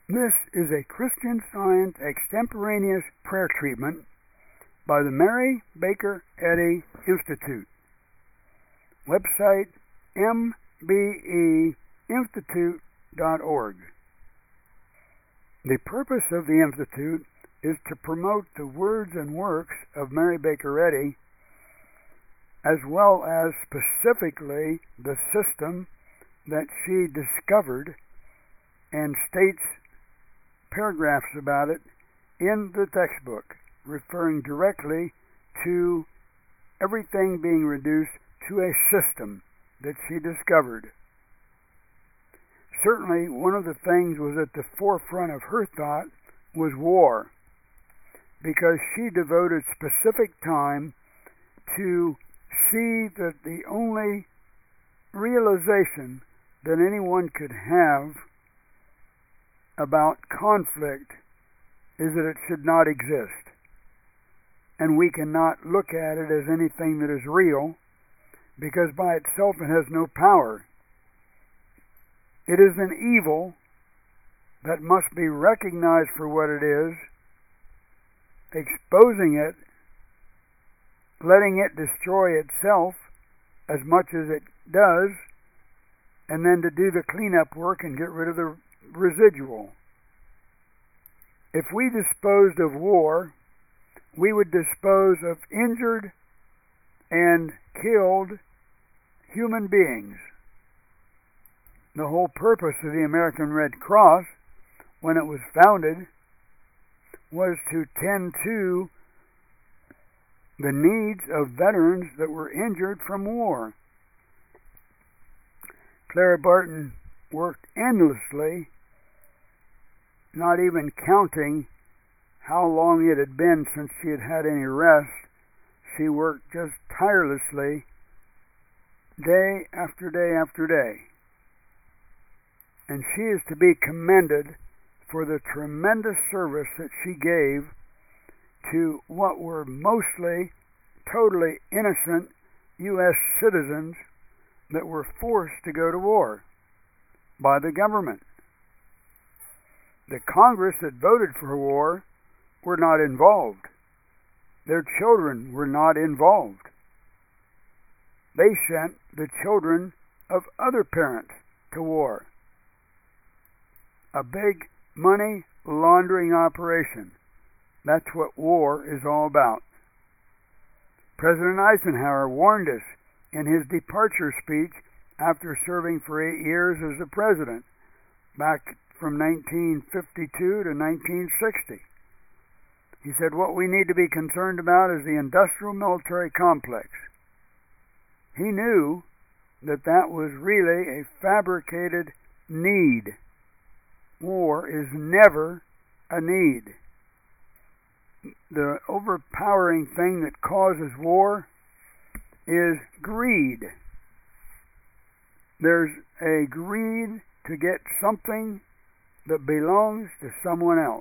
This is a Christian Science extemporaneous prayer treatment by the Mary Baker Eddy Institute. Website mbeinstitute.org. The purpose of the Institute is to promote the words and works of Mary Baker Eddy, as well as specifically the system that she discovered, and states paragraphs about it in the textbook, referring directly to everything being reduced to a system that she discovered. Certainly, one of the things was at the forefront of her thought was war, because she devoted specific time to see that the only realization that anyone could have about conflict is that it should not exist. And we cannot look at it as anything that is real, because by itself it has no power. It is an evil that must be recognized for what it is, exposing it, letting it destroy itself as much as it does, and then to do the cleanup work and get rid of the residual. If we disposed of war, we would dispose of injured and killed human beings. The whole purpose of the American Red Cross, when it was founded, was to tend to the needs of veterans that were injured from war. Clara Barton worked endlessly, not even counting how long it had been since she had had any rest. She worked just tirelessly, day after day after day. And she is to be commended for the tremendous service that she gave to what were mostly totally innocent U.S. citizens that were forced to go to war by the government. The Congress that voted for war were not involved. Their children were not involved. They sent the children of other parents to war. A big money laundering operation. That's what war is all about. President Eisenhower warned us in his departure speech after serving for 8 years as the president, back from 1952 to 1960. He said, what we need to be concerned about is the industrial military complex. He knew that that was really a fabricated need. War is never a need. The overpowering thing that causes war is greed. There's a greed to get something that belongs to someone else.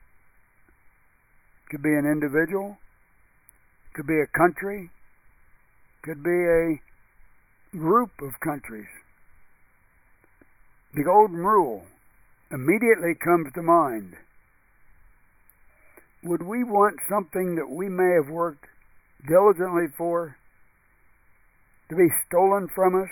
Could be an individual, could be a country, could be a group of countries. The golden rule immediately comes to mind. Would we want something that we may have worked diligently for to be stolen from us?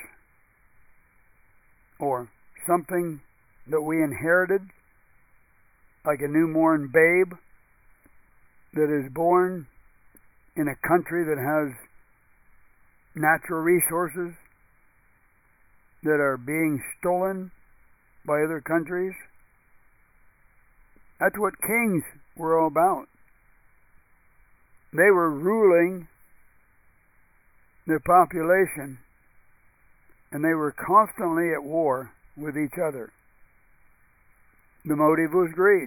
Or something that we inherited, like a newborn babe that is born in a country that has natural resources that are being stolen by other countries? That's what kings were all about. They were ruling the population, and they were constantly at war with each other. The motive was greed.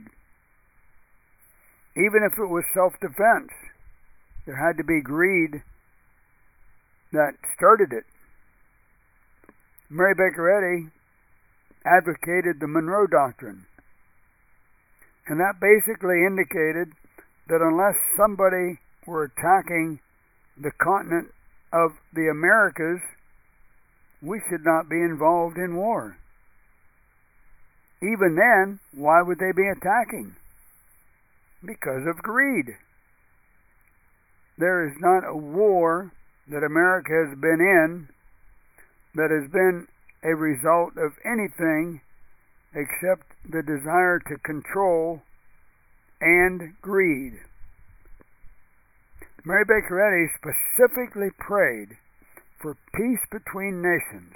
Even if it was self-defense, there had to be greed that started it. Mary Baker Eddy advocated the Monroe Doctrine, and that basically indicated that unless somebody were attacking the continent of the Americas, we should not be involved in war. even then, why would they be attacking? Because of greed. There is not a war that America has been in that has been a result of anything except the desire to control and greed. Mary Baker Eddy specifically prayed for peace between nations.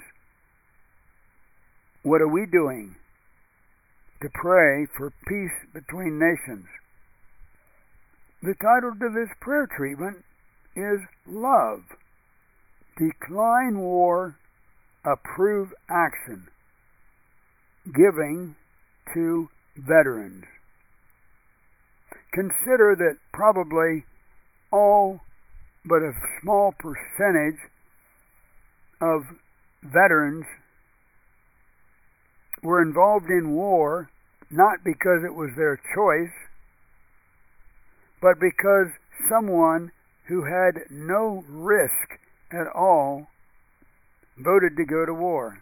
What are we doing to pray for peace between nations? The title to this prayer treatment is Love. Decline war, approve action. Giving to veterans. Consider that probably all but a small percentage of veterans were involved in war not because it was their choice, but because someone who had no risk at all voted to go to war.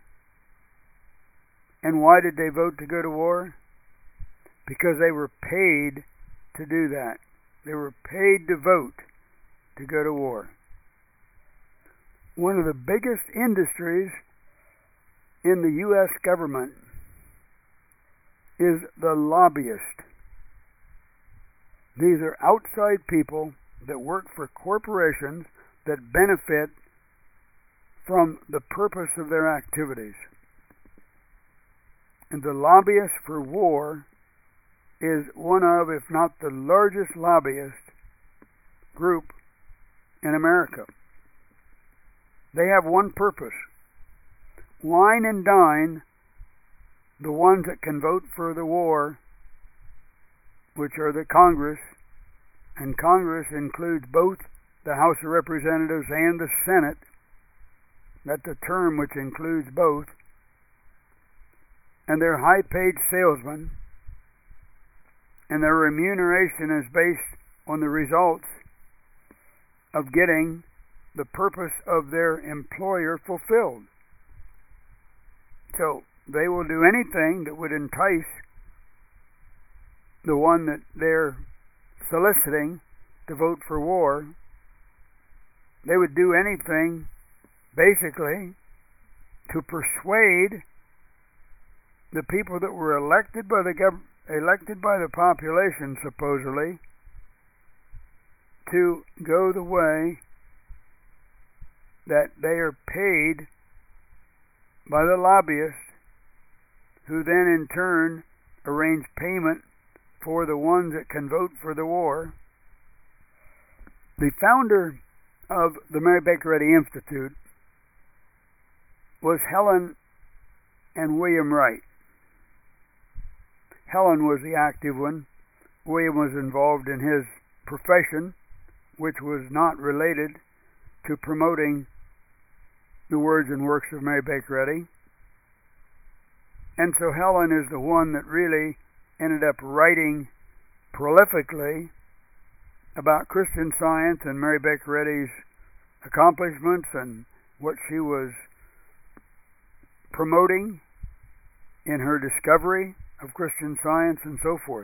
And why did they vote to go to war? Because they were paid to do that. They were paid to vote to go to war. One of the biggest industries in the U.S. government is the lobbyist. These are outside people that work for corporations that benefit from the purpose of their activities. And the lobbyist for war is one of, if not the largest lobbyist group in America. They have one purpose: wine and dine the ones that can vote for the war, which are the Congress, and Congress includes both the House of Representatives and the Senate. That's a term which includes both. And they're high-paid salesmen, and their remuneration is based on the results of getting the purpose of their employer fulfilled. So they will do anything that would entice the one that they're soliciting to vote for war. They would do anything, basically, to persuade the people that were elected by the population, supposedly, to go the way that they are paid by the lobbyists, who then in turn arrange payment for the ones that can vote for the war. The founder of the Mary Baker Eddy Institute was Helen and William Wright. Helen was the active one. William was involved in his profession, which was not related to promoting the words and works of Mary Baker Eddy. And so Helen is the one that really ended up writing prolifically about Christian Science and Mary Baker Eddy's accomplishments and what she was promoting in her discovery of Christian Science and so forth.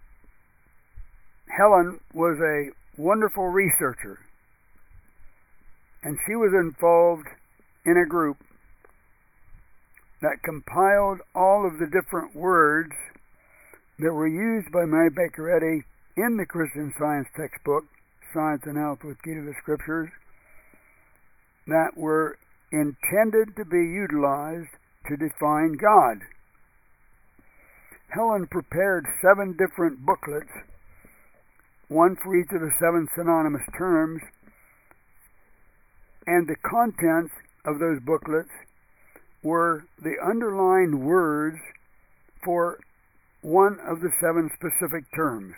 Helen was a wonderful researcher, and she was involved in a group that compiled all of the different words that were used by Mary Baker Eddy in the Christian Science textbook, Science and Health with Key to the Scriptures, that were intended to be utilized to define God. Helen prepared 7 different booklets, one for each of the 7 synonymous terms, and the contents of those booklets were the underlined words for one of the 7 specific terms.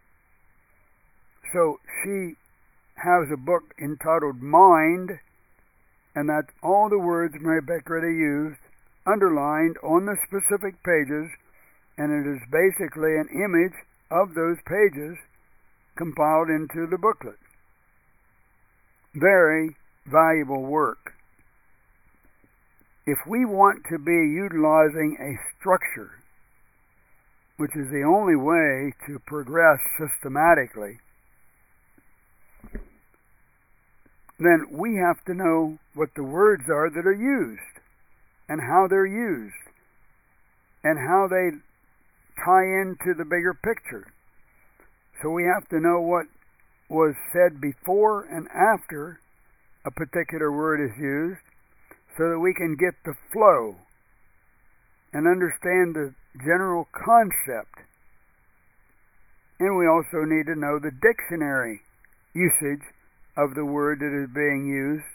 So she has a book entitled Mind, and that's all the words Mary Baker Eddy used, underlined on the specific pages, and it is basically an image of those pages compiled into the booklet. Very valuable work. If we want to be utilizing a structure which is the only way to progress systematically, then we have to know what the words are that are used, and how they're used, and how they tie into the bigger picture. So we have to know what was said before and after a particular word is used, so that we can get the flow and understand the general concept. And we also need to know the dictionary usage of the word that is being used.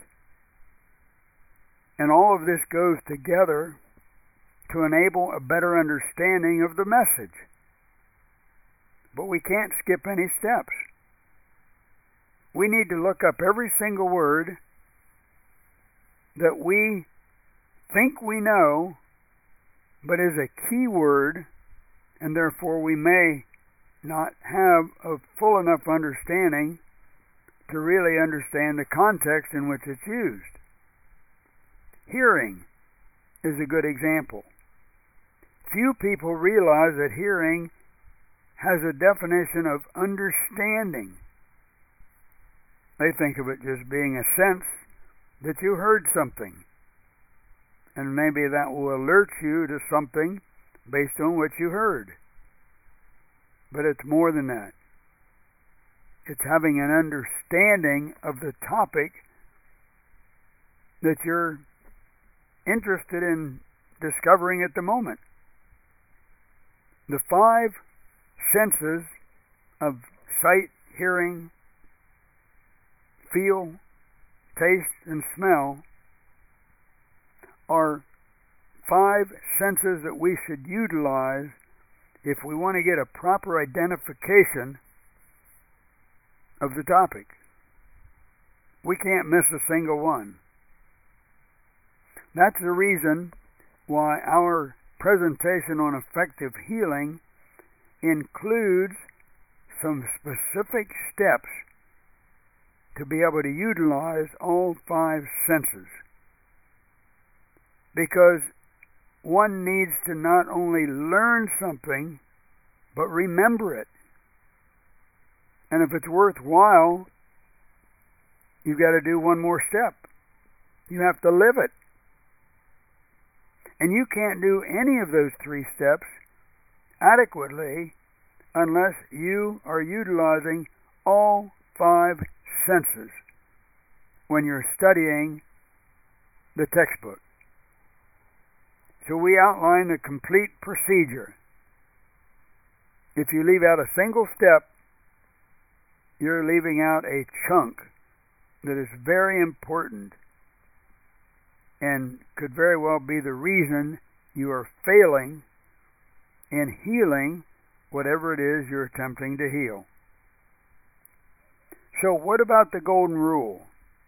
And all of this goes together to enable a better understanding of the message. But we can't skip any steps. We need to look up every single word that we think we know, but is a key word, and therefore we may not have a full enough understanding to really understand the context in which it's used. Hearing is a good example. Few people realize that hearing has a definition of understanding. They think of it just being a sense that you heard something, and maybe that will alert you to something based on what you heard. But it's more than that. It's having an understanding of the topic that you're interested in discovering at the moment. The 5 senses of sight, hearing, feel, taste, and smell are 5 senses that we should utilize if we want to get a proper identification of the topic. We can't miss a single one. That's the reason why our presentation on effective healing includes some specific steps to be able to utilize all 5 senses. Because one needs to not only learn something, but remember it. And if it's worthwhile, you've got to do one more step. You have to live it. And you can't do any of those 3 steps adequately unless you are utilizing all 5 senses when you're studying the textbook. So we outline the complete procedure. If you leave out a single step, you're leaving out a chunk that is very important and could very well be the reason you are failing in healing whatever it is you're attempting to heal. So what about the golden rule?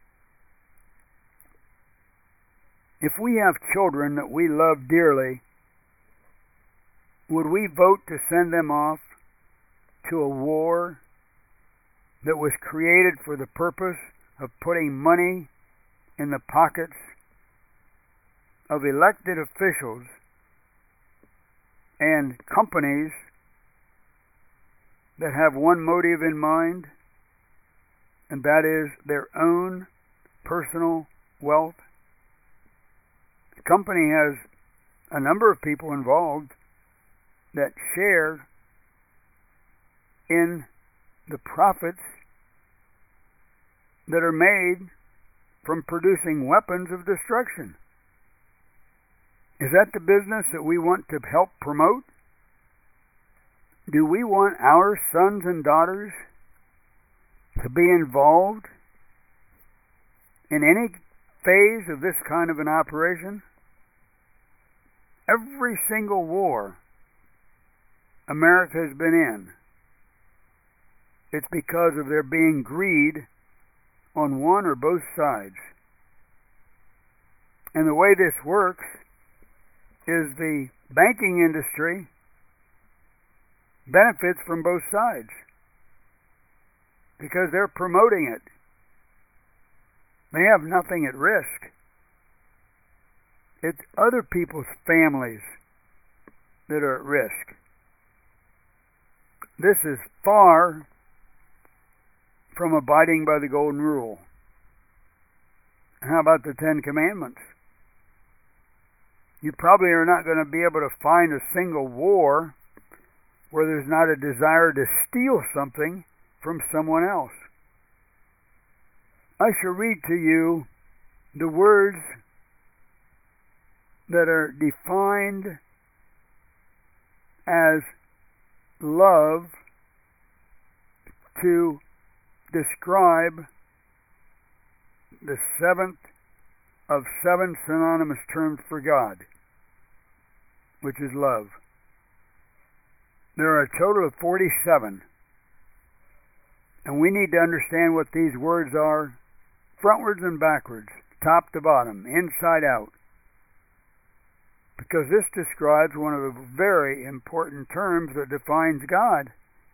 If we have children that we love dearly, would we vote to send them off to a war that was created for the purpose of putting money in the pockets of elected officials and companies that have one motive in mind, and that is their own personal wealth? The company has a number of people involved that share in the profits that are made from producing weapons of destruction. Is that the business that we want to help promote? Do we want our sons and daughters to be involved in any phase of this kind of an operation? Every single war America has been in, it's because of there being greed on one or both sides. And the way this works is the banking industry benefits from both sides because they're promoting it. They have nothing at risk. It's other people's families that are at risk. This is far from abiding by the Golden Rule. How about the Ten Commandments? You probably are not going to be able to find a single war where there's not a desire to steal something from someone else. I shall read to you the words that are defined as love to describe the seventh of seven synonymous terms for God, which is love. There are a total of 47. And we need to understand what these words are frontwards and backwards, top to bottom, inside out. Because this describes one of the very important terms that defines God.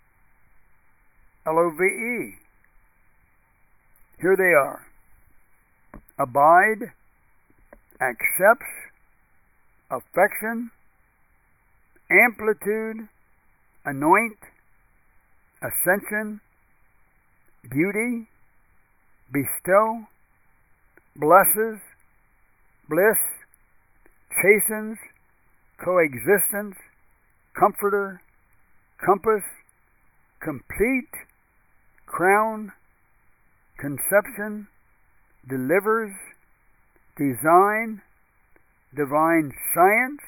L-O-V-E. Here they are. Abide, accepts, affection, amplitude, anoint, ascension, beauty, bestow, blesses, bliss, chastens, coexistence, comforter, compass, complete, crown, conception, delivers, design, divine science,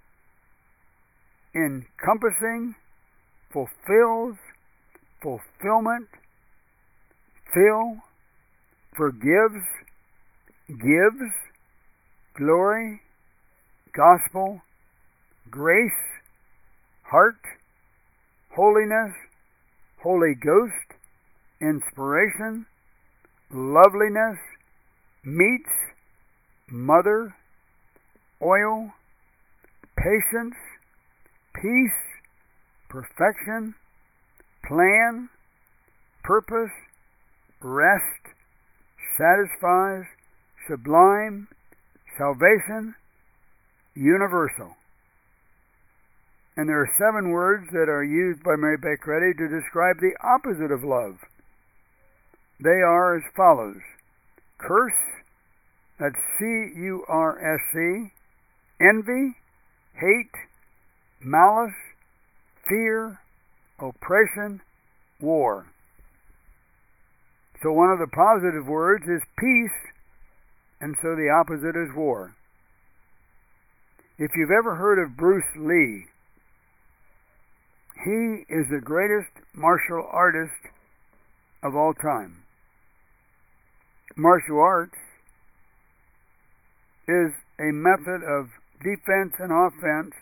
encompassing, fulfills, fulfillment, fill, forgives, gives, glory, gospel, grace, heart, holiness, Holy Ghost, inspiration, loveliness, meats, mother, oil, patience, peace, perfection, plan, purpose, rest, satisfies, sublime, salvation, universal. And there are 7 words that are used by Mary Baker Eddy to describe the opposite of love. They are as follows. Curse, that's C-U-R-S-C, envy, hate, malice, fear, oppression, war. So one of the positive words is peace, and so the opposite is war. If you've ever heard of Bruce Lee, he is the greatest martial artist of all time. Martial arts is a method of defense and offense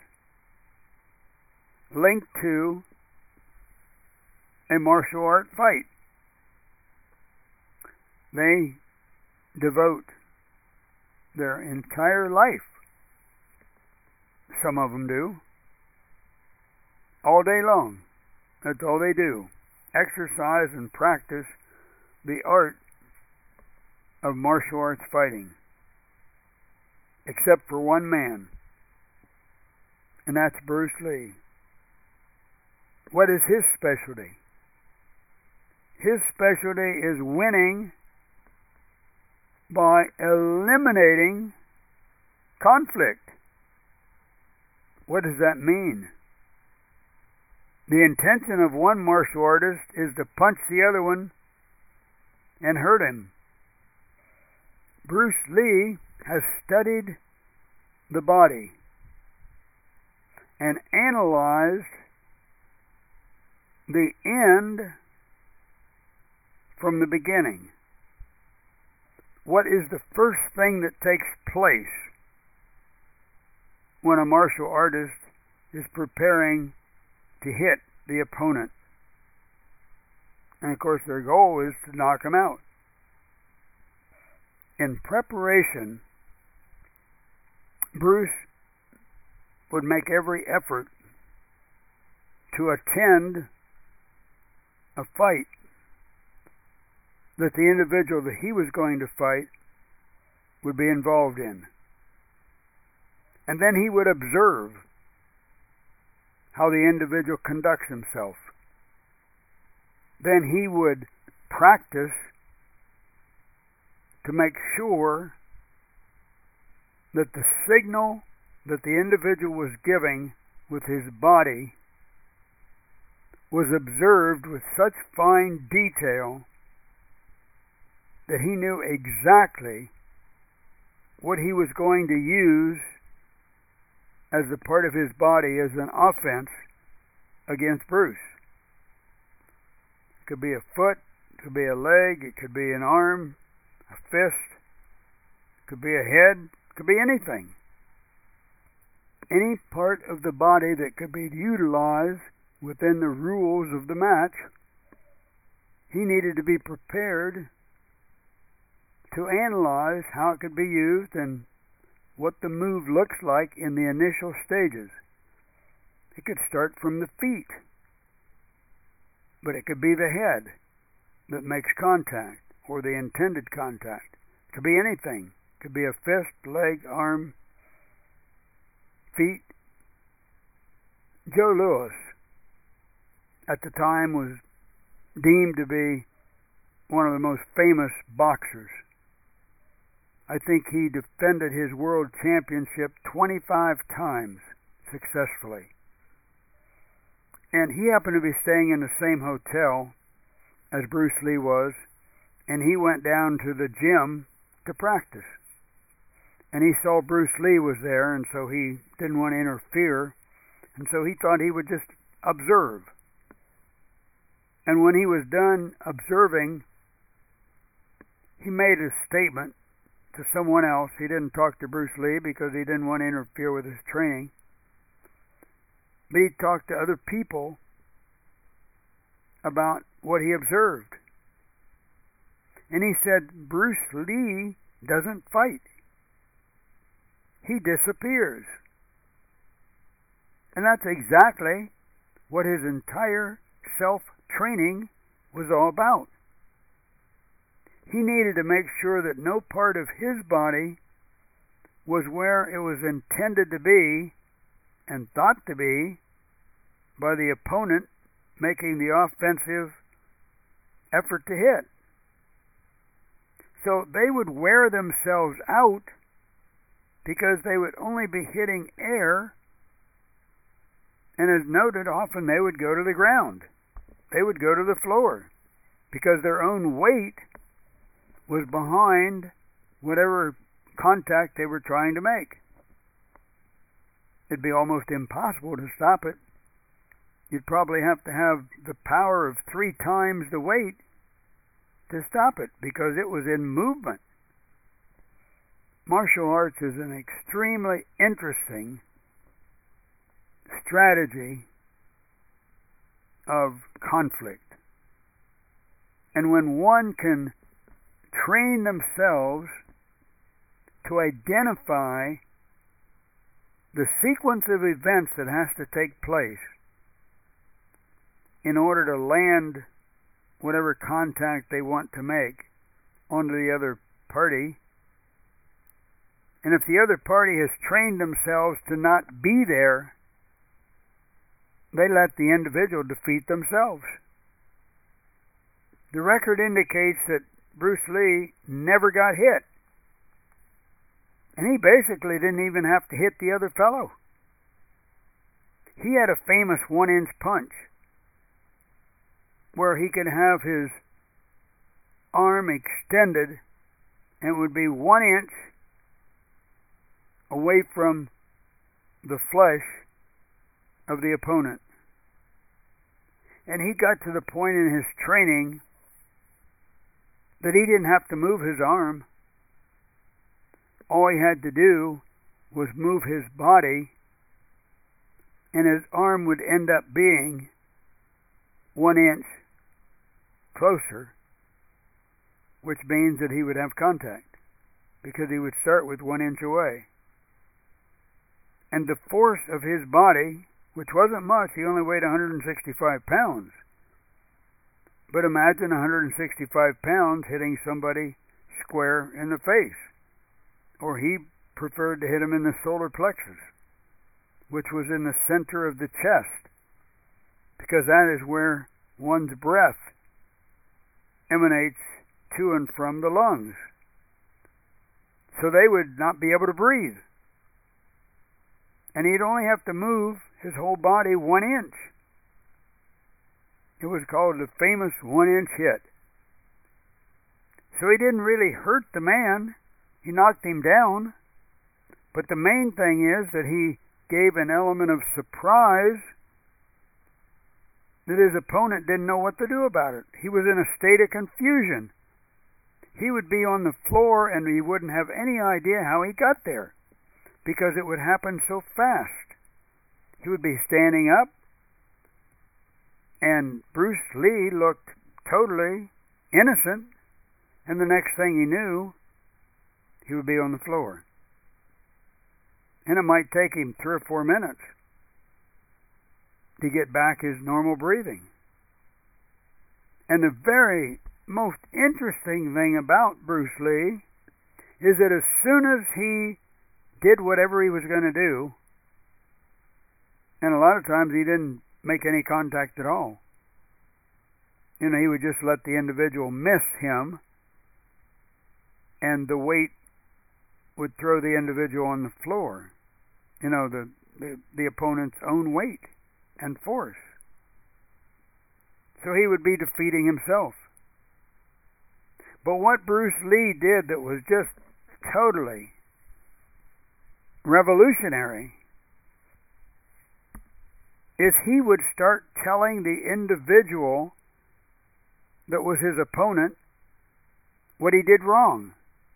linked to a martial art fight. They devote their entire life, some of them do, all day long. That's all they do. Exercise and practice the art of martial arts fighting. Except for one man, and that's Bruce Lee. What is his specialty? His specialty is winning by eliminating conflict. What does that mean? The intention of one martial artist is to punch the other one and hurt him. Bruce Lee has studied the body and analyzed the end from the beginning. What is the first thing that takes place when a martial artist is preparing to hit the opponent? And of course their goal is to knock him out. In preparation, Bruce would make every effort to attend a fight that the individual that he was going to fight would be involved in. And then he would observe how the individual conducts himself. then he would practice to make sure that the signal that the individual was giving with his body was observed with such fine detail that he knew exactly what he was going to use as a part of his body as an offense against Bruce. It could be a foot, it could be a leg, it could be an arm, a fist, it could be a head, it could be anything. Any part of the body that could be utilized within the rules of the match, he needed to be prepared to analyze how it could be used and what the move looks like in the initial stages. It could start from the feet, but it could be the head that makes contact or the intended contact. It could be anything. It could be a fist, leg, arm, feet. Joe Louis at the time was deemed to be one of the most famous boxers. I think he defended his world championship 25 times successfully. And he happened to be staying in the same hotel as Bruce Lee was, and he went down to the gym to practice. And he saw Bruce Lee was there, and so he didn't want to interfere, and so he thought he would just observe. And when he was done observing, he made a statement to someone else. He didn't talk to Bruce Lee because he didn't want to interfere with his training. But he talked to other people about what he observed. And he said, Bruce Lee doesn't fight. He disappears. And that's exactly what his entire self-training was all about. He needed to make sure that no part of his body was where it was intended to be and thought to be by the opponent making the offensive effort to hit. So they would wear themselves out because they would only be hitting air, and as noted, often they would go to the ground. They would go to the floor because their own weight was behind whatever contact they were trying to make. It'd be almost impossible to stop it. You'd probably have to have the power of 3 times the weight to stop it because it was in movement. Martial arts is an extremely interesting strategy of conflict. And when one can train themselves to identify the sequence of events that has to take place in order to land whatever contact they want to make onto the other party, and if the other party has trained themselves to not be there, they let the individual defeat themselves. The record indicates that Bruce Lee never got hit. And he basically didn't even have to hit the other fellow. He had a famous 1-inch punch where he could have his arm extended and it would be 1 inch away from the flesh of the opponent. And he got to the point in his training that he didn't have to move his arm. All he had to do was move his body, and his arm would end up being 1 inch closer, which means that he would have contact, because he would start with 1 inch away. And the force of his body, which wasn't much, he only weighed 165 pounds. But imagine 165 pounds hitting somebody square in the face. Or he preferred to hit him in the solar plexus, which was in the center of the chest, because that is where one's breath emanates to and from the lungs. So they would not be able to breathe. And he'd only have to move his whole body 1 inch. It was called the famous 1-inch hit. So he didn't really hurt the man. He knocked him down. But the main thing is that he gave an element of surprise that his opponent didn't know what to do about it. He was in a state of confusion. He would be on the floor and he wouldn't have any idea how he got there, because it would happen so fast. He would be standing up, and Bruce Lee looked totally innocent, and the next thing he knew, he would be on the floor. And it might take him 3 or 4 minutes to get back his normal breathing. And the very most interesting thing about Bruce Lee is that as soon as he did whatever he was going to do, and a lot of times he didn't make any contact at all. He would just let the individual miss him, and the weight would throw the individual on the floor. The opponent's own weight and force. So he would be defeating himself. But what Bruce Lee did that was just totally revolutionary is he would start telling the individual that was his opponent what he did wrong.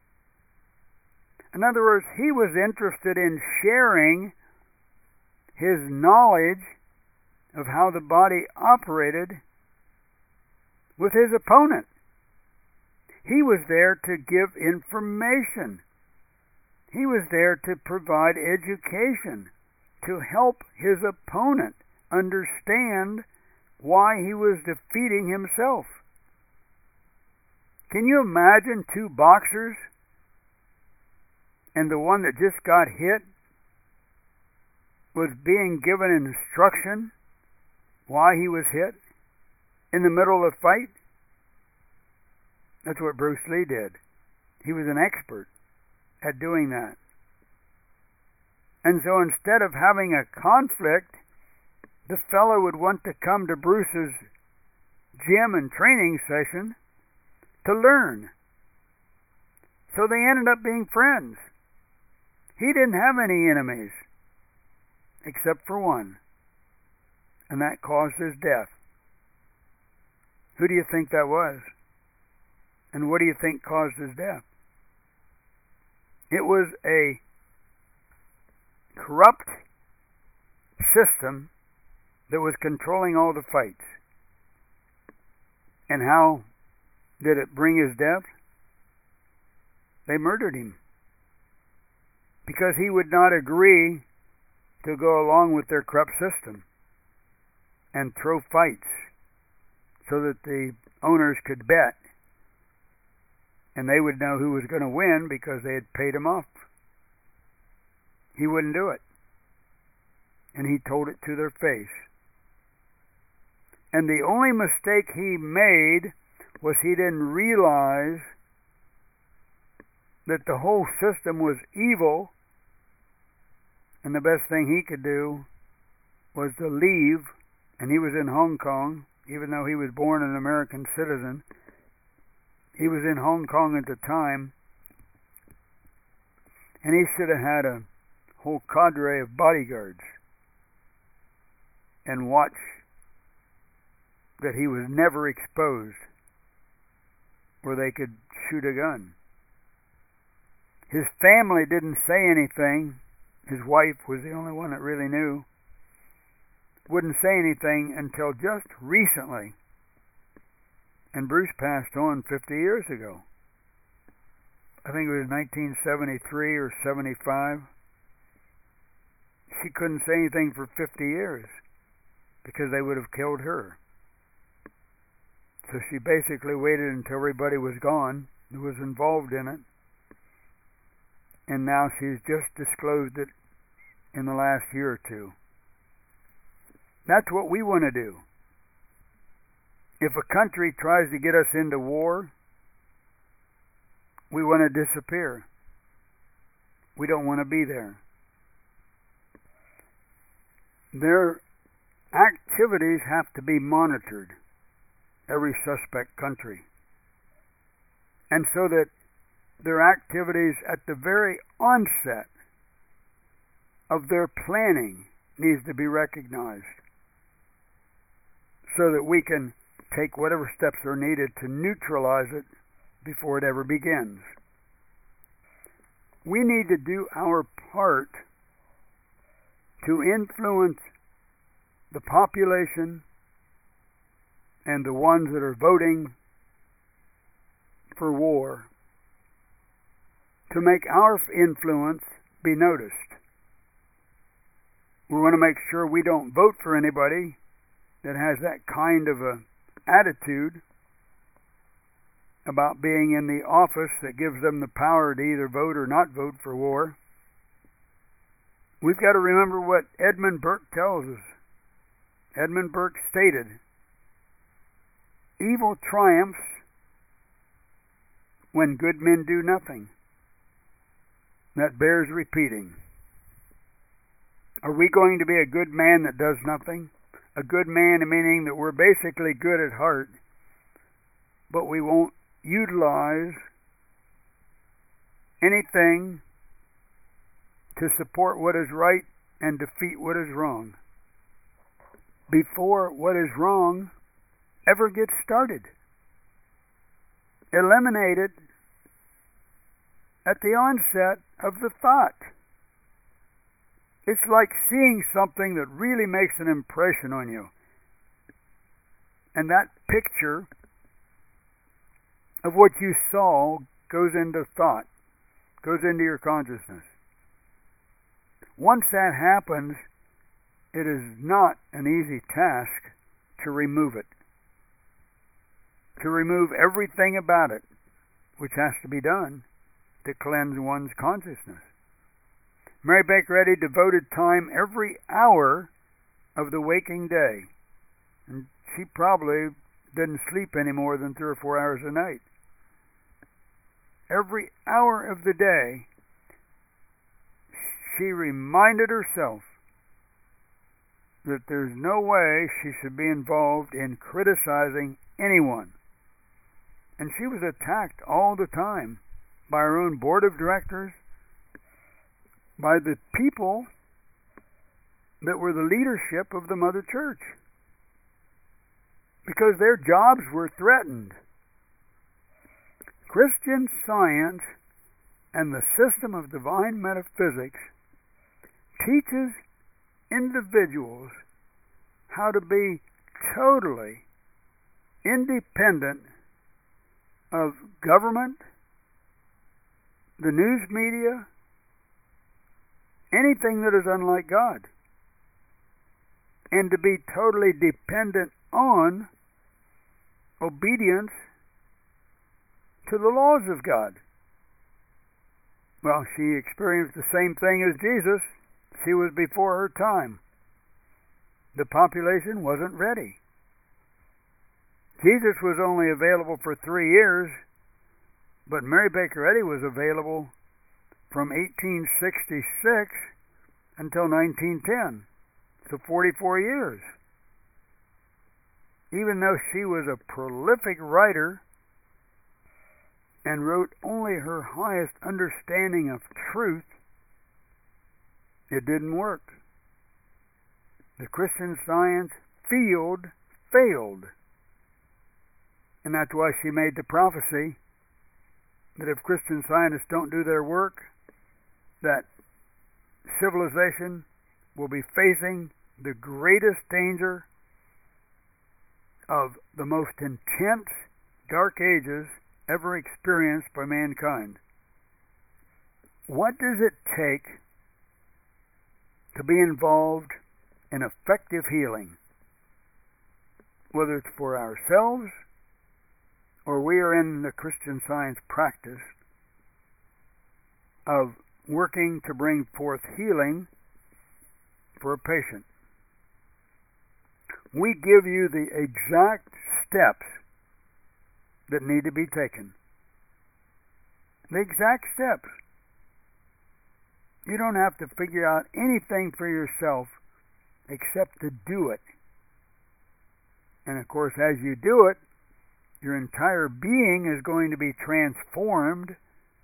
In other words, he was interested in sharing his knowledge of how the body operated with his opponent. He was there to give information. He was there to provide education, to help his opponent understand why he was defeating himself. Can you imagine 2 boxers, and the one that just got hit was being given instruction why he was hit in the middle of the fight? That's what Bruce Lee did. He was an expert at doing that. And so instead of having a conflict, the fellow would want to come to Bruce's gym and training session to learn. So they ended up being friends. He didn't have any enemies, except for one, and that caused his death. Who do you think that was? And what do you think caused his death? It was a corrupt system that was controlling all the fights. And how did it bring his death? They murdered him, because he would not agree to go along with their corrupt system and throw fights so that the owners could bet, and they would know who was going to win because they had paid him off. He wouldn't do it, and he told it to their face. And the only mistake he made was he didn't realize that the whole system was evil, and the best thing he could do was to leave. And he was in Hong Kong, even though he was born an American citizen. He was in Hong Kong at the time, and he should have had a whole cadre of bodyguards and watch that he was never exposed where they could shoot a gun. His family didn't say anything. His wife was the only one that really knew. Wouldn't say anything until just recently. And Bruce passed on 50 years ago. I think it was 1973 or 75. She couldn't say anything for 50 years because they would have killed her. So she basically waited until everybody was gone who was involved in it. And now she's just disclosed it in the last year or two. That's what we want to do. If a country tries to get us into war, we want to disappear. We don't want to be there. Their activities have to be monitored, every suspect country. And so that their activities at the very onset of their planning needs to be recognized, so that we can take whatever steps are needed to neutralize it before it ever begins. We need to do our part to influence the population and the ones that are voting for war, to make our influence be noticed. We want to make sure we don't vote for anybody that has that kind of a attitude about being in the office that gives them the power to either vote or not vote for war. We've got to remember what Edmund Burke tells us. Edmund Burke stated, "Evil triumphs when good men do nothing." That bears repeating. Are we going to be a good man that does nothing? A good man meaning that we're basically good at heart, but we won't utilize anything to support what is right and defeat what is wrong before what is wrong ever gets started. Eliminate it at the onset of the thought. It's like seeing something that really makes an impression on you. And that picture of what you saw goes into thought, goes into your consciousness. Once that happens, it is not an easy task to remove it. To remove everything about it, which has to be done to cleanse one's consciousness. Mary Baker Eddy devoted time every hour of the waking day. And she probably didn't sleep any more than 3 or 4 hours a night. Every hour of the day, she reminded herself that there's no way she should be involved in criticizing anyone. And she was attacked all the time by her own board of directors, by the people that were the leadership of the Mother Church, because their jobs were threatened. Christian Science and the system of divine metaphysics teaches individuals how to be totally independent of government, the news media, anything that is unlike God, and to be totally dependent on obedience to the laws of God. Well, she experienced the same thing as Jesus. She was before her time. The population wasn't ready. Jesus was only available for 3 years, but Mary Baker Eddy was available from 1866 until 1910, so 44 years. Even though she was a prolific writer and wrote only her highest understanding of truth, it didn't work. The Christian Science field failed. And that's why she made the prophecy that if Christian Scientists don't do their work, that civilization will be facing the greatest danger of the most intense dark ages ever experienced by mankind. What does it take to be involved in effective healing? Whether it's for ourselves or we are in the Christian Science practice of working to bring forth healing for a patient. We give you the exact steps that need to be taken. The exact steps. You don't have to figure out anything for yourself except to do it. And of course, as you do it, your entire being is going to be transformed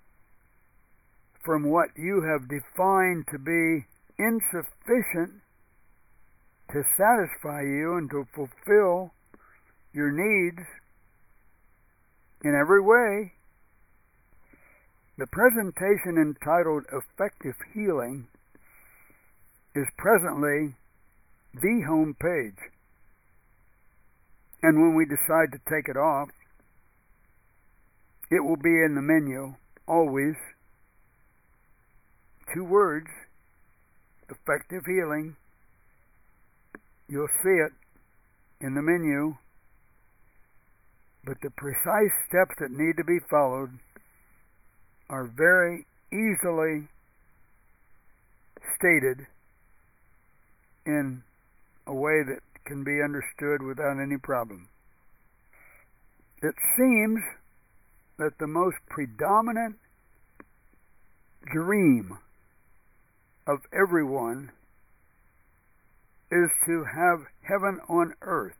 from what you have defined to be insufficient to satisfy you and to fulfill your needs in every way. The presentation entitled Effective Healing is presently the home page. And when we decide to take it off, it will be in the menu, always. 2 words, Effective Healing. You'll see it in the menu. But the precise steps that need to be followed are very easily stated in a way that can be understood without any problem. It seems that the most predominant dream of everyone is to have heaven on earth,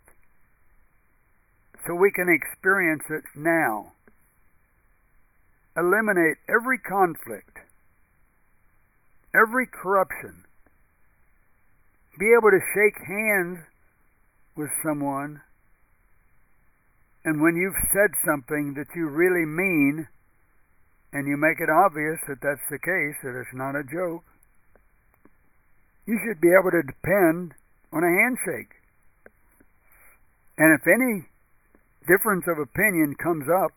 so we can experience it now. Eliminate every conflict, every corruption. Be able to shake hands with someone, and when you've said something that you really mean, and you make it obvious that that's the case, that it's not a joke, you should be able to depend on a handshake. And if any difference of opinion comes up,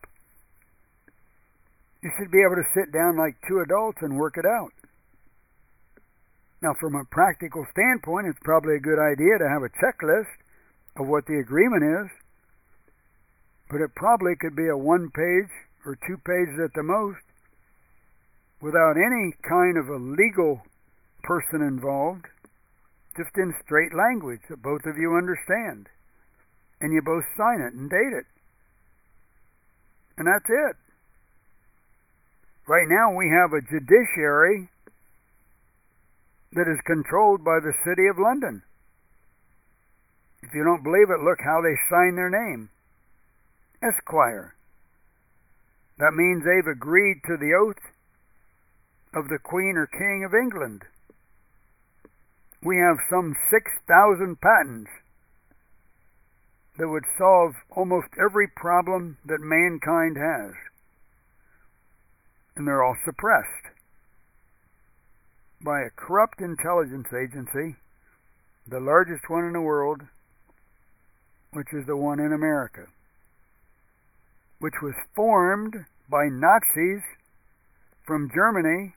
you should be able to sit down like 2 adults and work it out. Now, from a practical standpoint, it's probably a good idea to have a checklist of what the agreement is, but it probably could be a 1-page or 2 pages at the most, without any kind of a legal person involved, just in straight language that both of you understand, and you both sign it and date it. And that's it. Right now we have a judiciary that is controlled by the City of London. If you don't believe it, look how they sign their name. Esquire. That means they've agreed to the oath of the Queen or King of England. We have some 6,000 patents that would solve almost every problem that mankind has. And they're all suppressed by a corrupt intelligence agency, the largest one in the world, which is the one in America, which was formed by Nazis from Germany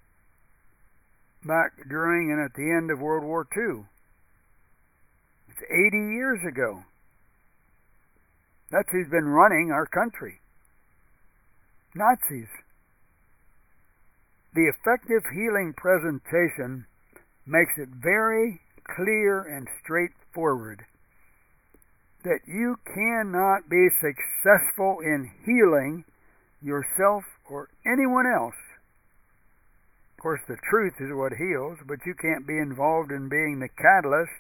back during and at the end of World War II. It's 80 years ago. That's who's been running our country. Nazis. The effective healing presentation makes it very clear and straightforward that you cannot be successful in healing yourself or anyone else. Of course, the truth is what heals, but you can't be involved in being the catalyst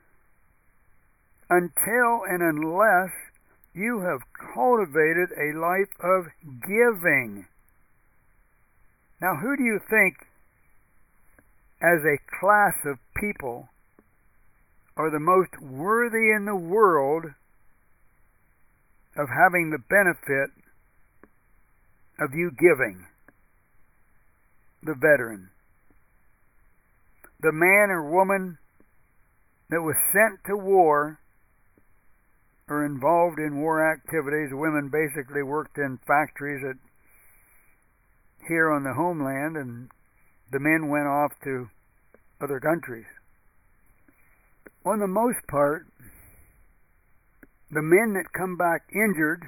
until and unless you have cultivated a life of giving. Now, who do you think, as a class of people, are the most worthy in the world of having the benefit of you giving? The veteran. The man or woman that was sent to war or involved in war activities. Women basically worked in factories here on the homeland, and the men went off to other countries. On the most part, the men that come back injured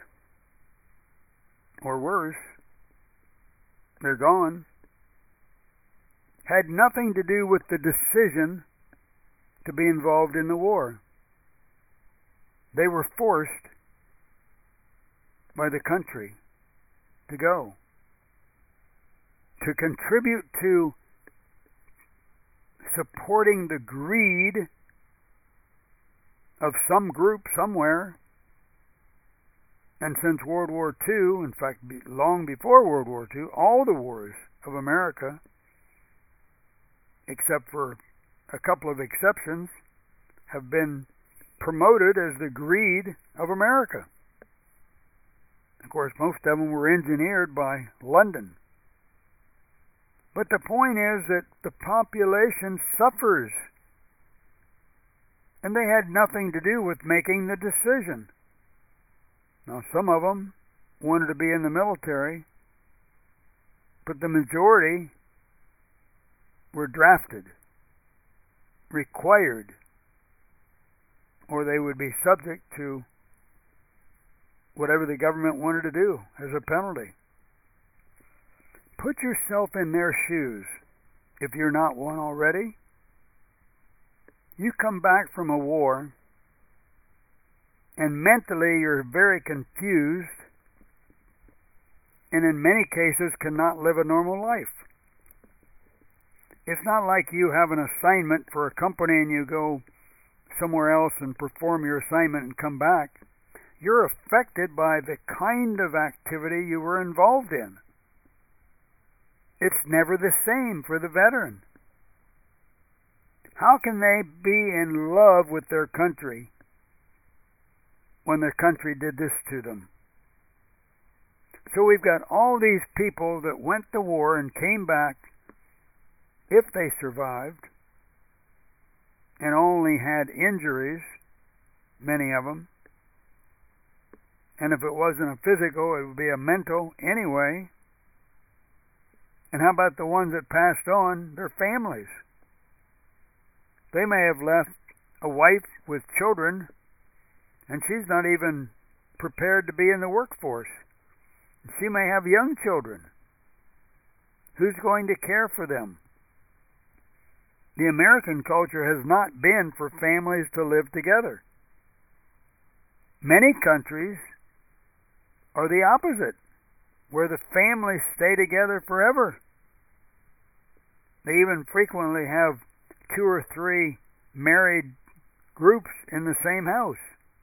or worse, they're gone, had nothing to do with the decision to be involved in the war. They were forced by the country to go, to contribute to supporting the greed of some group somewhere. And since World War II, in fact, long before World War II, all the wars of America, except for a couple of exceptions, have been promoted as the greed of America. Of course, most of them were engineered by London. But the point is that the population suffers, and they had nothing to do with making the decision. Now, some of them wanted to be in the military, but the majority were drafted, required, or they would be subject to whatever the government wanted to do as a penalty. Put yourself in their shoes if you're not one already. You come back from a war, and mentally you're very confused, and in many cases cannot live a normal life. It's not like you have an assignment for a company and you go somewhere else and perform your assignment and come back. You're affected by the kind of activity you were involved in. It's never the same for the veteran. How can they be in love with their country when their country did this to them? So we've got all these people that went to war and came back, if they survived, and only had injuries, many of them. And if it wasn't a physical, it would be a mental anyway. And how about the ones that passed on? Their families. They may have left a wife with children, and she's not even prepared to be in the workforce. She may have young children. Who's going to care for them? The American culture has not been for families to live together. Many countries are the opposite, where the families stay together forever. They even frequently have 2 or 3 married groups in the same house.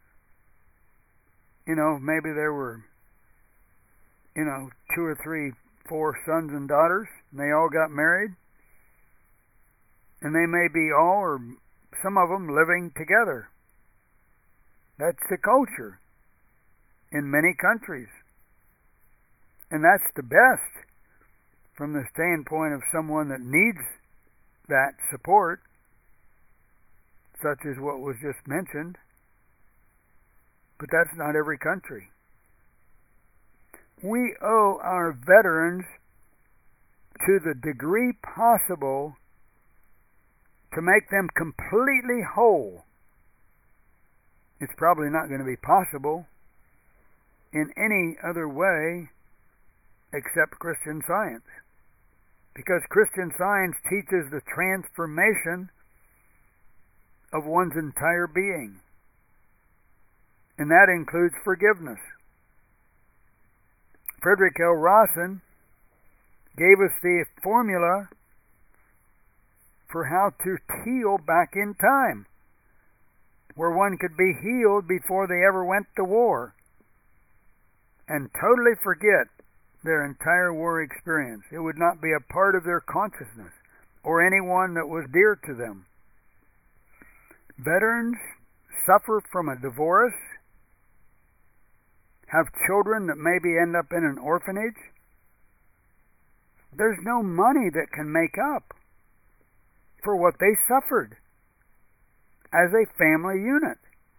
Maybe there were, 2 or 3, 4 sons and daughters, and they all got married. And they may be all, or some of them, living together. That's the culture in many countries. And that's the best from the standpoint of someone that needs that support, such as what was just mentioned. But that's not every country. We owe our veterans, to the degree possible, to make them completely whole. It's probably not going to be possible in any other way except Christian Science, because Christian Science teaches the transformation of one's entire being, and that includes forgiveness. Frederick L. Rawson gave us the formula for how to heal back in time, where one could be healed before they ever went to war and totally forget their entire war experience. It would not be a part of their consciousness or anyone that was dear to them. Veterans suffer from a divorce, have children that maybe end up in an orphanage. There's no money that can make up for what they suffered as a family unit.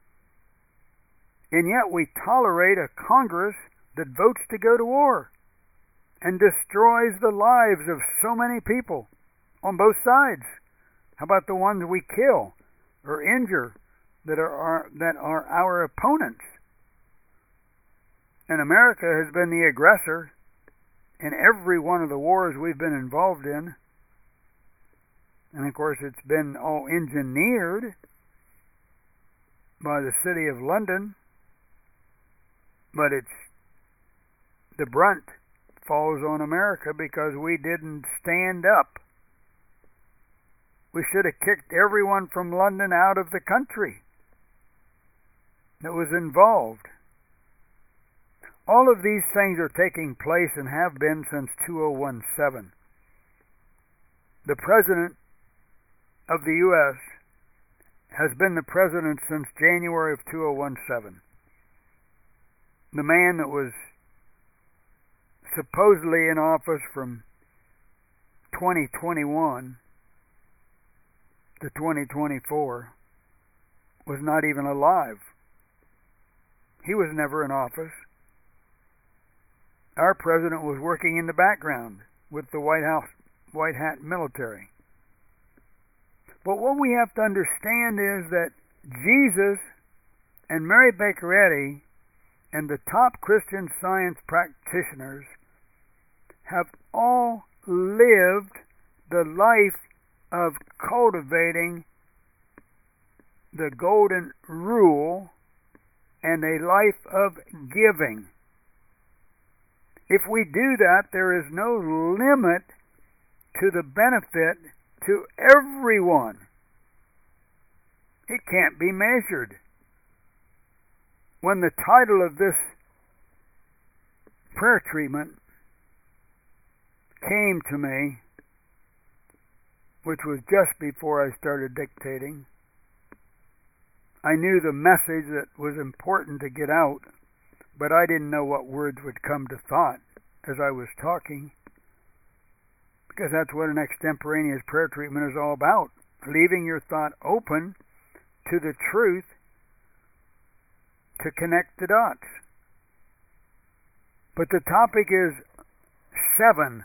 And yet we tolerate a Congress that votes to go to war and destroys the lives of so many people on both sides. How about the ones we kill or injure that are our opponents? And America has been the aggressor in every one of the wars we've been involved in. And of course it's been all engineered by the City of London, but it's the brunt falls on America because we didn't stand up. We should have kicked everyone from London out of the country that was involved. All of these things are taking place and have been since 2017. The President of the U.S. has been the President since January of 2017. The man that was supposedly in office from 2021 to 2024 was not even alive. He was never in office. Our president was working in the background with the White Hat military. But what we have to understand is that Jesus and Mary Baker Eddy and the top Christian Science practitioners have all lived the life of cultivating the golden rule and a life of giving. If we do that, there is no limit to the benefit to everyone. It can't be measured. When the title of this prayer treatment came to me, which was just before I started dictating, I knew the message that was important to get out, but I didn't know what words would come to thought as I was talking, because that's what an extemporaneous prayer treatment is all about, leaving your thought open to the truth to connect the dots. But the topic is 7,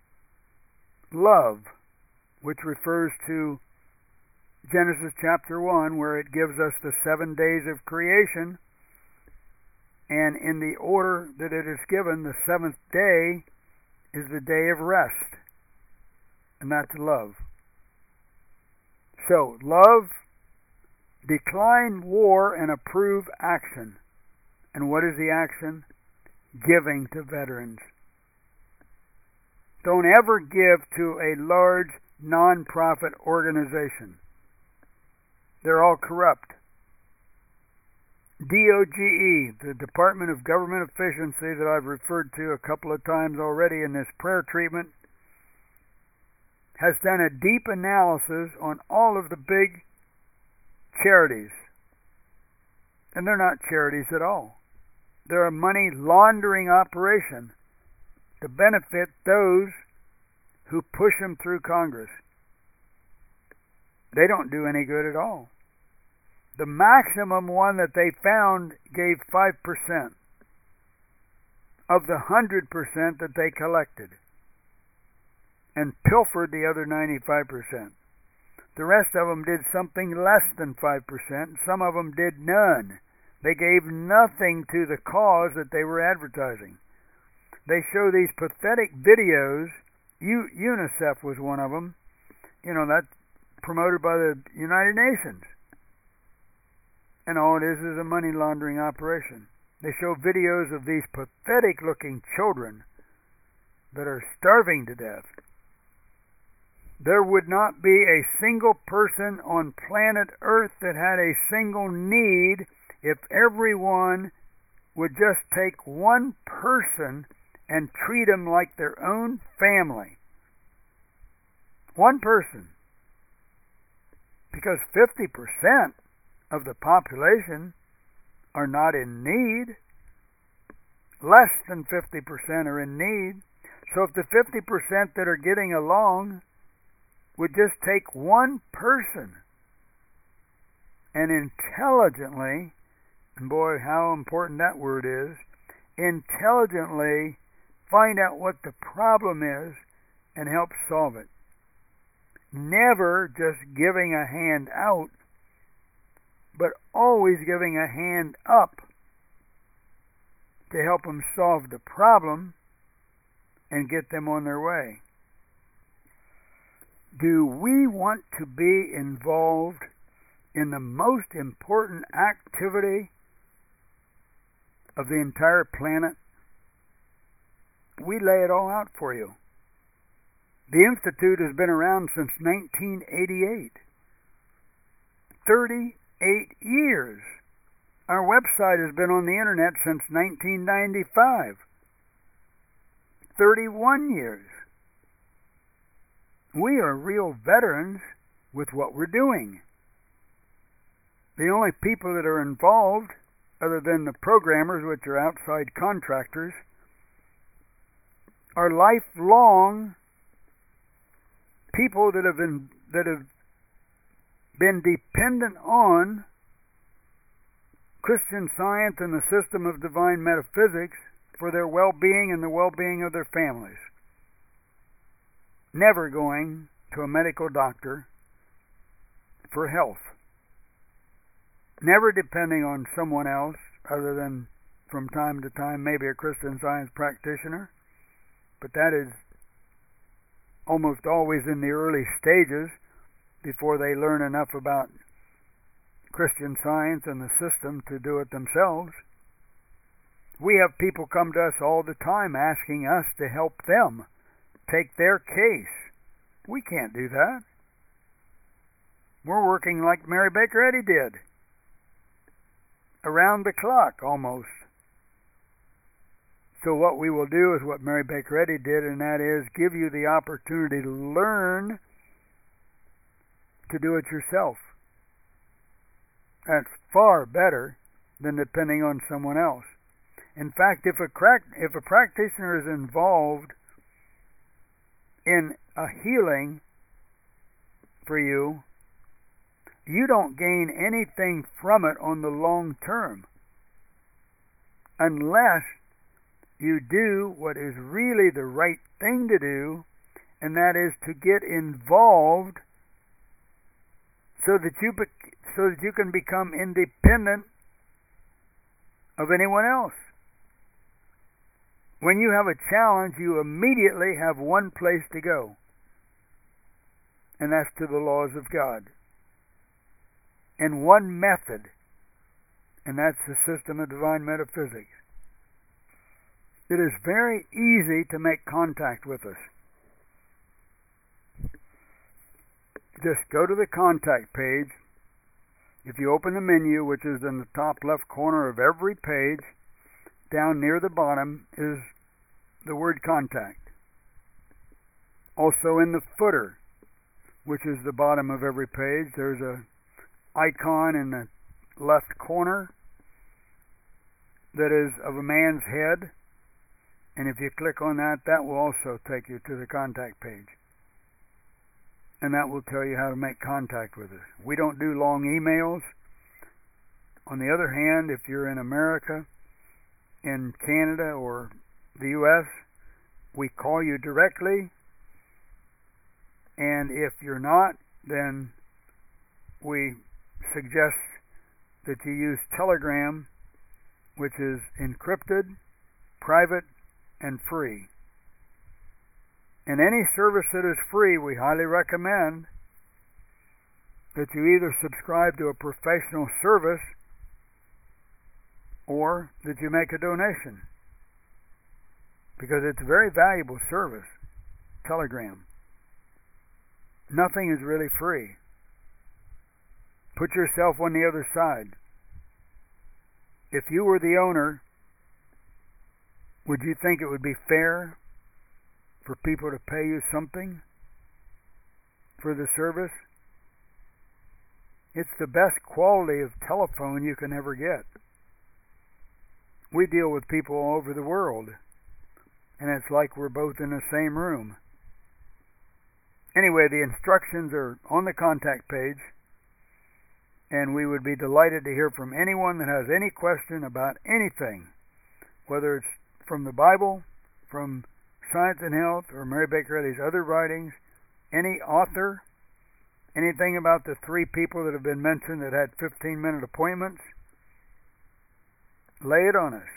love, which refers to Genesis chapter 1, where it gives us the 7 days of creation, and in the order that it is given, the 7th day is the day of rest, and that's love. So, love, decline war, and approve action. And what is the action? Giving to veterans. Don't ever give to a large non-profit organization. They're all corrupt. DOGE, the Department of Government Efficiency, that I've referred to a couple of times already in this prayer treatment, has done a deep analysis on all of the big charities. And they're not charities at all. They're a money laundering operation to benefit those who push them through Congress. They don't do any good at all. The maximum one that they found gave 5% of the 100% that they collected, and pilfered the other 95%. The rest of them did something less than 5%, and some of them did none. They gave nothing to the cause that they were advertising. They show these pathetic videos. UNICEF was one of them. That's promoted by the United Nations. And all it is a money laundering operation. They show videos of these pathetic looking children that are starving to death. There would not be a single person on planet Earth that had a single need if everyone would just take one person and treat them like their own family. One person. Because 50% of the population are not in need. Less than 50% are in need. So if the 50% that are getting along would just take one person and intelligently, and boy, how important that word is, intelligently find out what the problem is and help solve it. Never just giving a hand out, but always giving a hand up to help them solve the problem and get them on their way. Do we want to be involved in the most important activity of the entire planet? We lay it all out for you. The Institute has been around since 1988. 38 years. Our website has been on the internet since 1995. 31 years. We are real veterans with what we're doing. The only people that are involved, other than the programmers, which are outside contractors, are lifelong people that have been dependent on Christian Science and the system of divine metaphysics for their well-being and the well-being of their families. Never going to a medical doctor for health. Never depending on someone else other than from time to time maybe a Christian Science practitioner. But that is almost always in the early stages before they learn enough about Christian Science and the system to do it themselves. We have people come to us all the time asking us to help them take their case. We can't do that. We're working like Mary Baker Eddy did. Around the clock, almost. So what we will do is what Mary Baker Eddy did, and that is give you the opportunity to learn to do it yourself. That's far better than depending on someone else. In fact, if a practitioner is involved in a healing for you, you don't gain anything from it on the long term unless you do what is really the right thing to do, and that is to get involved so that you can become independent of anyone else. When you have a challenge, you immediately have one place to go, and that's to the laws of God. And one method, and that's the system of divine metaphysics. It is very easy to make contact with us. Just go to the contact page. If you open the menu, which is in the top left corner of every page, down near the bottom is the word contact. Also in the footer, which is the bottom of every page, there's a icon in the left corner that is of a man's head, and if you click on that, that will also take you to the contact page, and that will tell you how to make contact with us. We don't do long emails. On the other hand, if you're in America, in Canada, or the U.S., we call you directly, and if you're not, then we suggest that you use Telegram, which is encrypted, private, and free. And any service that is free, we highly recommend that you either subscribe to a professional service or that you make a donation, because it's a very valuable service, Telegram. Nothing is really free. Put yourself on the other side. If you were the owner, would you think it would be fair for people to pay you something for the service? It's the best quality of telephone you can ever get. We deal with people all over the world, and it's like we're both in the same room. Anyway, the instructions are on the contact page, and we would be delighted to hear from anyone that has any question about anything, whether it's from the Bible, from Science and Health, or Mary Baker Eddy's other writings, any author, anything about the 3 people that have been mentioned that had 15-minute appointments. Lay it on us.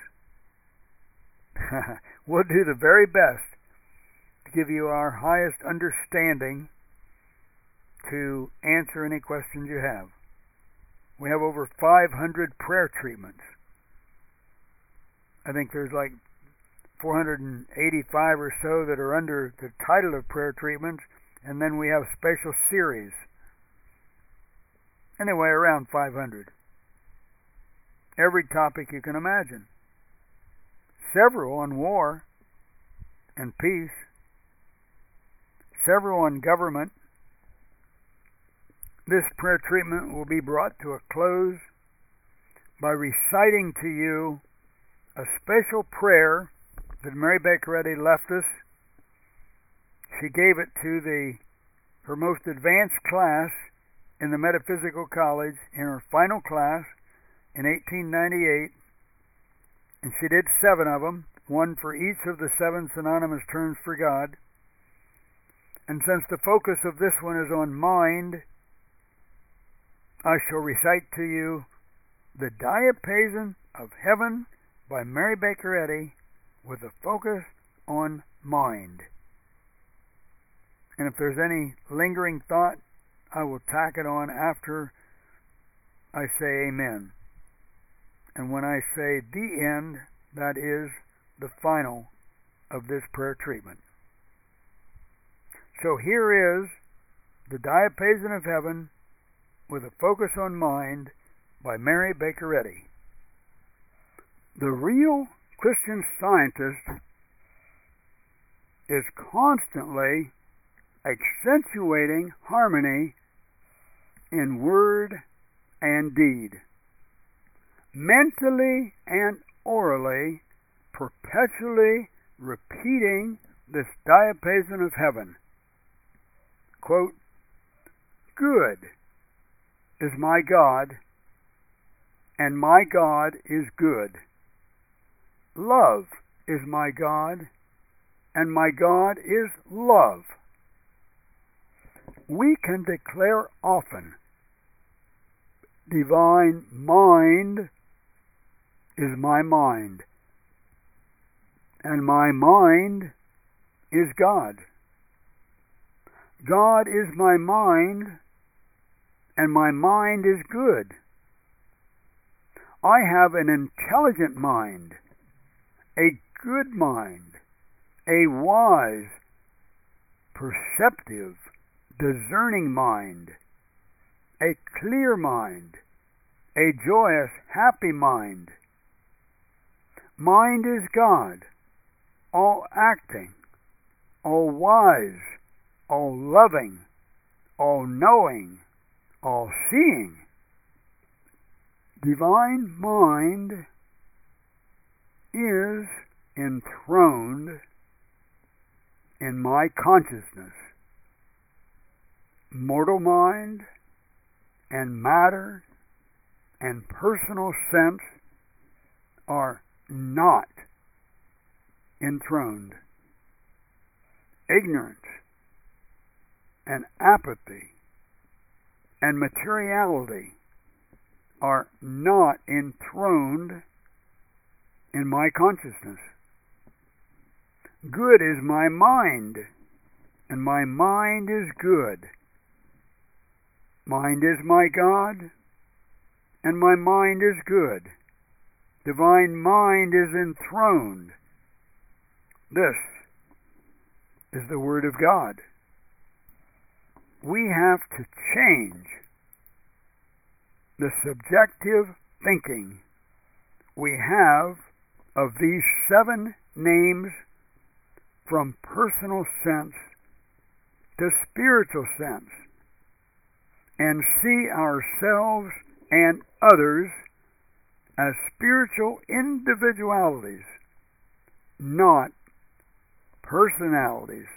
We'll do the very best to give you our highest understanding to answer any questions you have. We have over 500 prayer treatments. I think there's like 485 or so that are under the title of prayer treatments, and then we have special series. Anyway, around 500. Every topic you can imagine. Several on war and peace. Several on government. This prayer treatment will be brought to a close by reciting to you a special prayer that Mary Baker Eddy left us. She gave it to her most advanced class in the Metaphysical College in her final class in 1898, and she did 7 of them, one for each of the 7 synonymous terms for God. And since the focus of this one is on mind, I shall recite to you the Diapason of Heaven by Mary Baker Eddy with a focus on mind. And if there's any lingering thought, I will tack it on after I say amen. And when I say the end, that is the final of this prayer treatment. So here is the Diapason of Heaven with a focus on mind by Mary Baker Eddy. The real Christian scientist is constantly accentuating harmony in word and deed, mentally and orally, perpetually repeating this Diapason of Heaven. Quote, "Good is my God, and my God is good. Love is my God, and my God is love." We can declare often, divine mind is my mind, and my mind is God. God is my mind, and my mind is good. I have an intelligent mind, a good mind, a wise, perceptive, discerning mind, a clear mind, a joyous, happy mind. Mind is God, all acting, all wise, all loving, all knowing, all seeing. Divine mind is enthroned in my consciousness. Mortal mind and matter and personal sense are not enthroned. Ignorance and apathy and materiality are not enthroned in my consciousness. Good is my mind, and my mind is good. Mind is my God, and my mind is good. Divine mind is enthroned. This is the Word of God. We have to change the subjective thinking we have of these 7 names from personal sense to spiritual sense, and see ourselves and others as spiritual individualities, not personalities.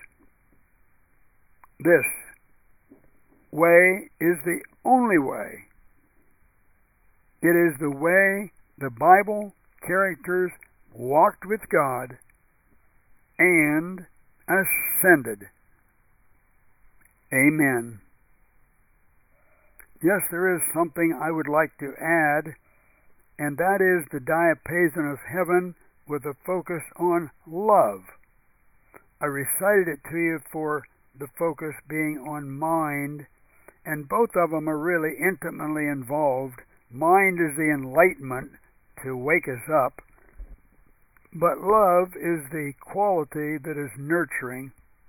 This way is the only way. It is the way the Bible characters walked with God and ascended. Amen. Yes, there is something I would like to add, and that is the Diapason of Heaven with a focus on love. I recited it to you for the focus being on mind, and both of them are really intimately involved. Mind is the enlightenment to wake us up. But love is the quality that is nurturing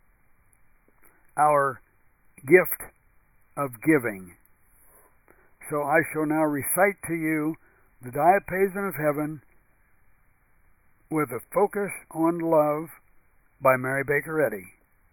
our gift of giving. So I shall now recite to you the Diapason of Heaven with a focus on love by Mary Baker Eddy.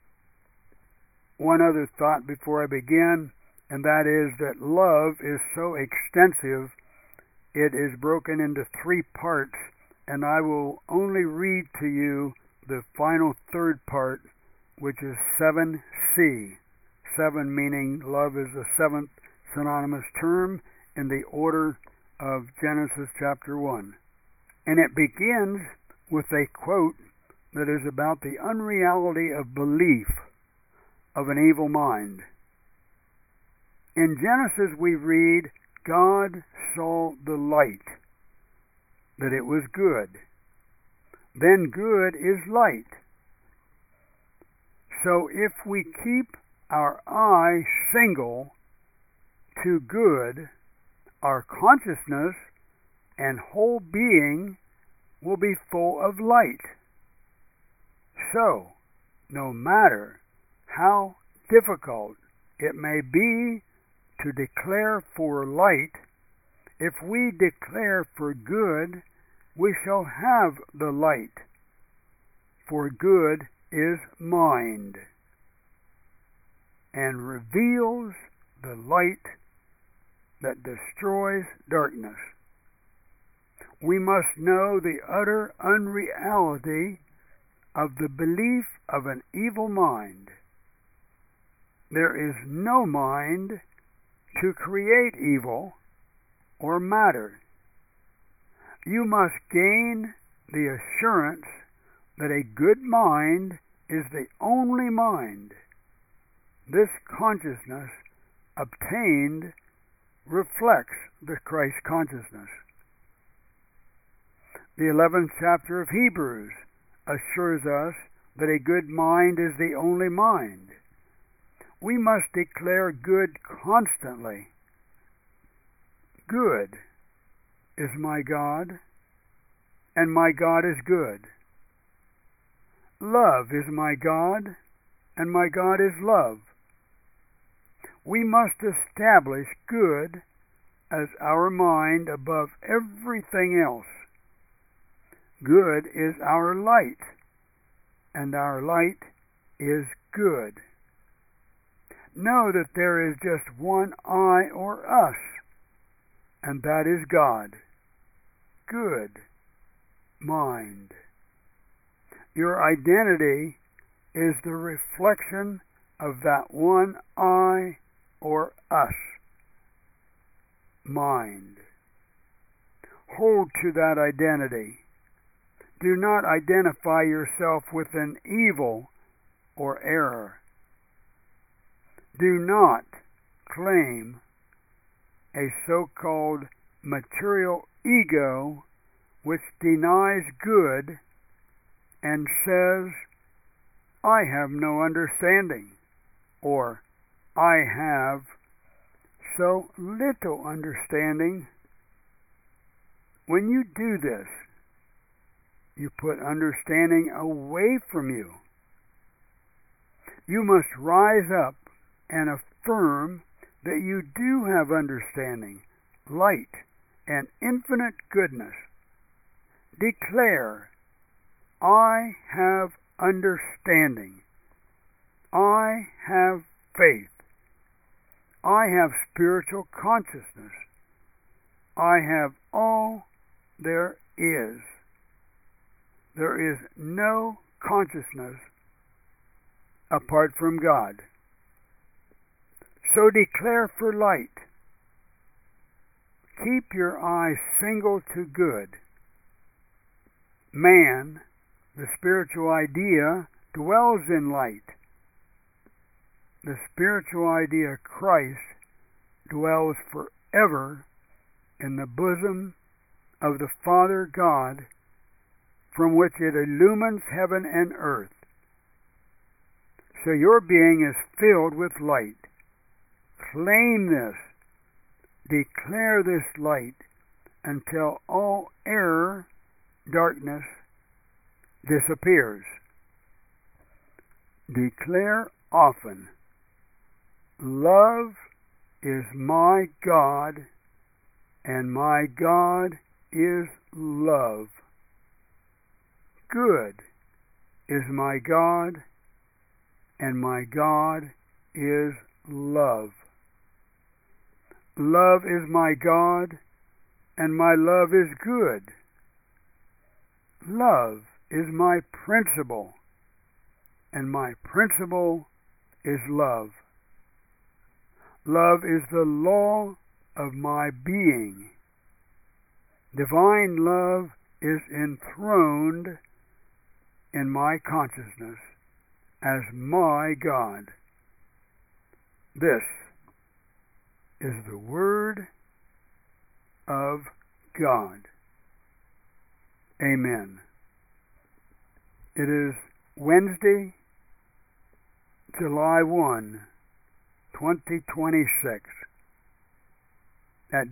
One other thought before I begin, and that is that love is so extensive, it is broken into 3 parts, and I will only read to you the final third part, which is 7C. 7 meaning love is the 7th synonymous term in the order of Genesis chapter 1. And it begins with a quote that is about the unreality of belief of an evil mind. In Genesis we read, God saw the light, that it was good. Then good is light. So if we keep our eye single to good, our consciousness and whole being will be full of light. So, no matter how difficult it may be to declare for light, if we declare for good, we shall have the light. For good is mind, and reveals the light that destroys darkness. We must know the utter unreality of the belief of an evil mind. There is no mind to create evil or matter. You must gain the assurance that a good mind is the only mind. This consciousness obtained reflects the Christ consciousness. The 11th chapter of Hebrews assures us that a good mind is the only mind. We must declare good constantly. Good is my God, and my God is good. Love is my God, and my God is love. We must establish good as our mind above everything else. Good is our light, and our light is good. Know that there is just one I or us, and that is God. Good mind. Your identity is the reflection of that one I or us, mind. Hold to that identity. Do not identify yourself with an evil or error. Do not claim a so-called material ego which denies good and says, I have no understanding, or I have so little understanding. When you do this, you put understanding away from you. You must rise up and affirm that you do have understanding, light, and infinite goodness. Declare, I have understanding. I have faith. I have spiritual consciousness. I have all there is. There is no consciousness apart from God. So declare for light. Keep your eyes single to good. Man, the spiritual idea, dwells in light. The spiritual idea, Christ, dwells forever in the bosom of the Father God, from which it illumines heaven and earth. So your being is filled with light. Claim this. Declare this light until all error, darkness, disappears. Declare often, love is my God, and my God is love. Good is my God, and my God is love. Love is my God, and my love is good. Love is my principle, and my principle is love. Love is the law of my being. Divine love is enthroned in my consciousness as my God. This is the Word of God. Amen. It is Wednesday, July 1, 2026 at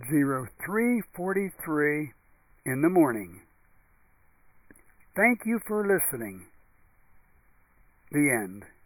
03:43 in the morning. Thank you for listening. The end.